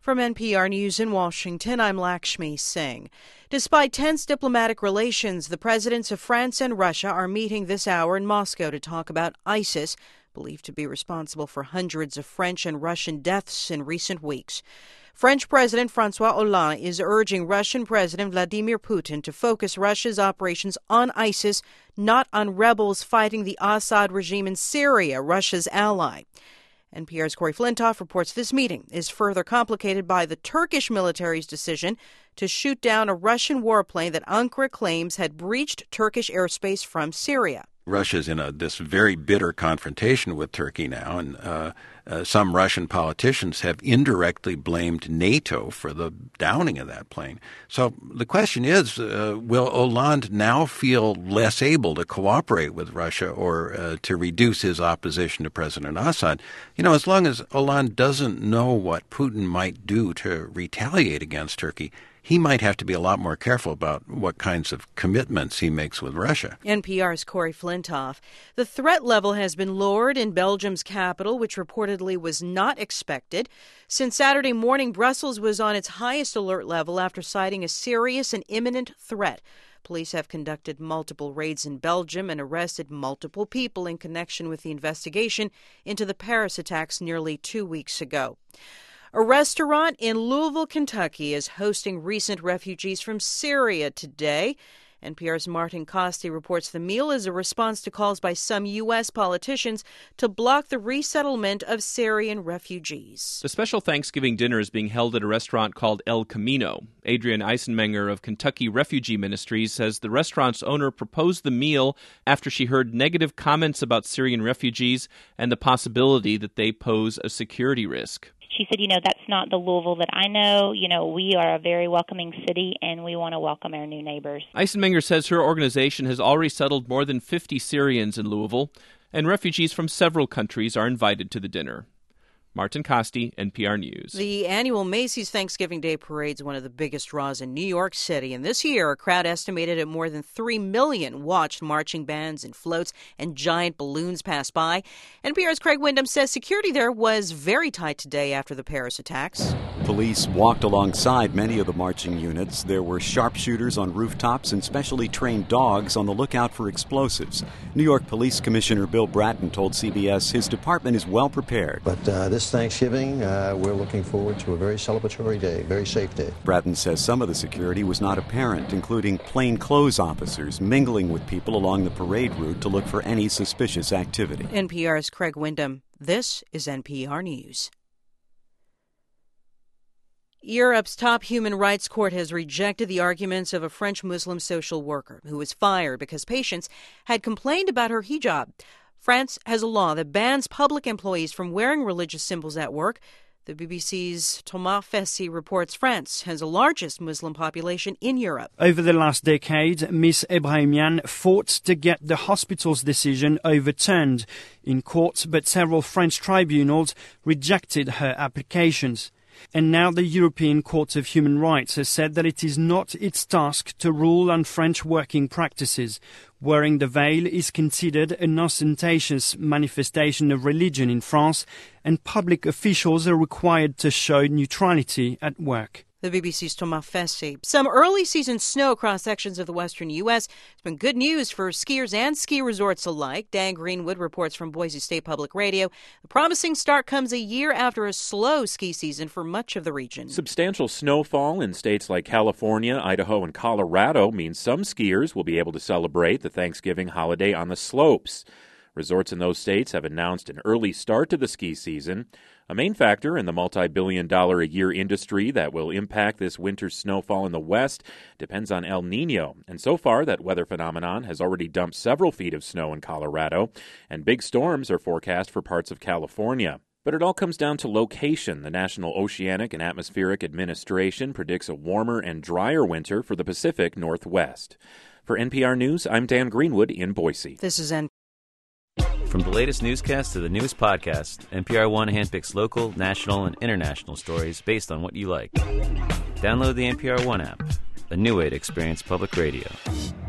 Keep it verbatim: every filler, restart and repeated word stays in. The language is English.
From N P R News in Washington, I'm Lakshmi Singh. Despite tense diplomatic relations, the presidents of France and Russia are meeting this hour in Moscow to talk about ISIS, believed to be responsible for hundreds of French and Russian deaths in recent weeks. French President François Hollande is urging Russian President Vladimir Putin to focus Russia's operations on ISIS, not on rebels fighting the Assad regime in Syria, Russia's ally. N P R's Corey Flintoff reports this meeting is further complicated by the Turkish military's decision to shoot down a Russian warplane that Ankara claims had breached Turkish airspace from Syria. Russia's in a, this very bitter confrontation with Turkey now, and uh, uh, some Russian politicians have indirectly blamed NATO for the downing of that plane. So the question is, uh, will Hollande now feel less able to cooperate with Russia or uh, to reduce his opposition to President Assad? You know, as long as Hollande doesn't know what Putin might do to retaliate against Turkey, he might have to be a lot more careful about what kinds of commitments he makes with Russia. N P R's Corey Flintoff. The threat level has been lowered in Belgium's capital, which reportedly was not expected. Since Saturday morning, Brussels was on its highest alert level after citing a serious and imminent threat. Police have conducted multiple raids in Belgium and arrested multiple people in connection with the investigation into the Paris attacks nearly two weeks ago. A restaurant in Louisville, Kentucky is hosting recent refugees from Syria today. N P R's Martin Costi reports the meal is a response to calls by some U S politicians to block the resettlement of Syrian refugees. The special Thanksgiving dinner is being held at a restaurant called El Camino. Adrian Eisenmenger of Kentucky Refugee Ministries says the restaurant's owner proposed the meal after she heard negative comments about Syrian refugees and the possibility that they pose a security risk. She said, you know, that's not the Louisville that I know. You know, we are a very welcoming city, and we want to welcome our new neighbors. Eisenmenger says her organization has already settled more than fifty Syrians in Louisville, and refugees from several countries are invited to the dinner. Martin Costi, N P R News. The annual Macy's Thanksgiving Day Parade is one of the biggest draws in New York City. And this year, a crowd estimated at more than three million watched marching bands and floats and giant balloons pass by. N P R's Craig Wyndham says security there was very tight today after the Paris attacks. Police walked alongside many of the marching units. There were sharpshooters on rooftops and specially trained dogs on the lookout for explosives. New York Police Commissioner Bill Bratton told C B S his department is well prepared. But uh, this Thanksgiving, uh, we're looking forward to a very celebratory day, very safe day. Bratton says some of the security was not apparent, including plainclothes officers mingling with people along the parade route to look for any suspicious activity. N P R's Craig Wyndham. This is N P R News. Europe's top human rights court has rejected the arguments of a French Muslim social worker who was fired because patients had complained about her hijab. France has a law that bans public employees from wearing religious symbols at work. The B B C's Thomas Fessy reports France has the largest Muslim population in Europe. Over the last decade, Miss Ebrahimian fought to get the hospital's decision overturned in court, but several French tribunals rejected her applications. And now the European Court of Human Rights has said that it is not its task to rule on French working practices. Wearing the veil is considered an ostentatious manifestation of religion in France, and public officials are required to show neutrality at work. The B B C's Thomas Fessy. Some early season snow across sections of the western U S has been good news for skiers and ski resorts alike. Dan Greenwood reports from Boise State Public Radio. The promising start comes a year after a slow ski season for much of the region. Substantial snowfall in states like California, Idaho, and Colorado means some skiers will be able to celebrate the Thanksgiving holiday on the slopes. Resorts in those states have announced an early start to the ski season. A main factor in the multi-billion dollar a year industry that will impact this winter's snowfall in the West depends on El Nino. And so far, that weather phenomenon has already dumped several feet of snow in Colorado, and big storms are forecast for parts of California. But it all comes down to location. The National Oceanic and Atmospheric Administration predicts a warmer and drier winter for the Pacific Northwest. For N P R News, I'm Dan Greenwood in Boise. This is N P R. From the latest newscast to the newest podcast, N P R One handpicks local, national, and international stories based on what you like. Download the N P R One app, a new way to experience public radio.